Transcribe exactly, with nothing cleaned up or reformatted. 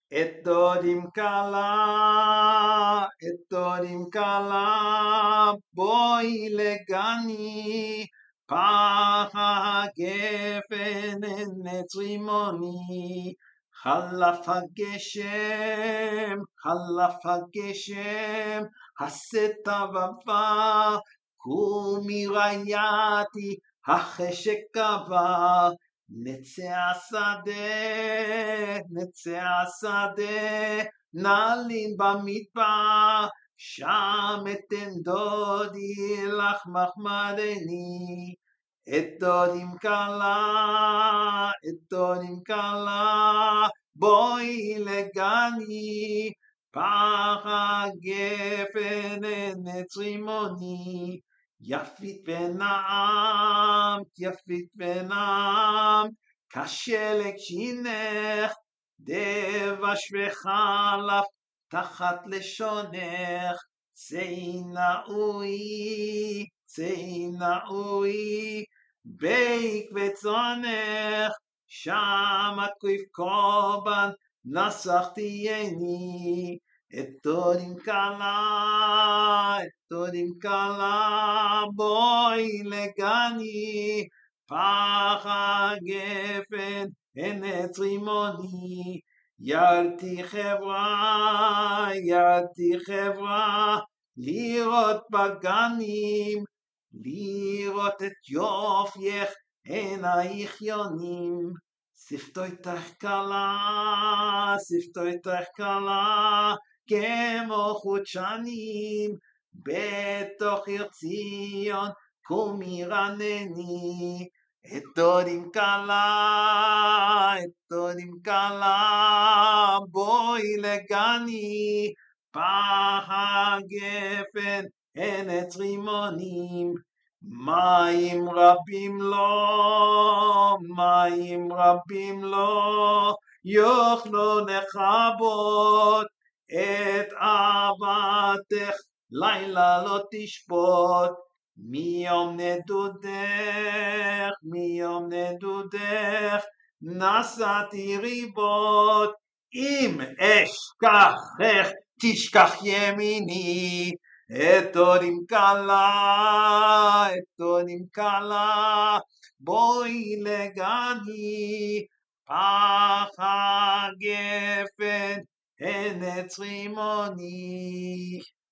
אתודים קלה, אתודים קלה, בואי לגני, פח הגפן נץ רימוני. חלף הגשם, חלף הגשם, הסתיו עבר, קומי רעייתי, החשק עבר. נצא השדה, נצא השדה, נלין במדבר, שם אתן דודי לך מחמדני. אתודים קלה, אתודים קלה, בואי לגני, פח הגפן נץ רימוני. יפית ונעמת, יפית ונעמת, כשלג שינך, דבש וחלף תחת לשונך. צאי נאוי, צאי נאוי, בייק וצונך, שם הקריב קורבן, נסך תהייני. אתודים קלה, אתודים קלה, בואי לגני, פח הגפן נץ רימוני. ירדתי חברה, ירדתי חברה, לראות בגנים, לראות את יופייך עינייך יונים. שפתויתך קלה, שפתויתך קלה, כמו חוט שנים, בתוך עיר ציון קומי רנני. אתודים קלה, אתודים קלה, בואי לגני, פח הגפן נץ רימונים. מים רבים לו, מים רבים לו, יוכלו לכבות את אהבתך, לילה לא תשפוט. מיום נדודך, מיום נדודך, נסעתי ריבות, אם אשכחך תשכח ימיני. אתודים קלה, אתודים קלה, בואי לגני, פח הגפן נץ רימוני.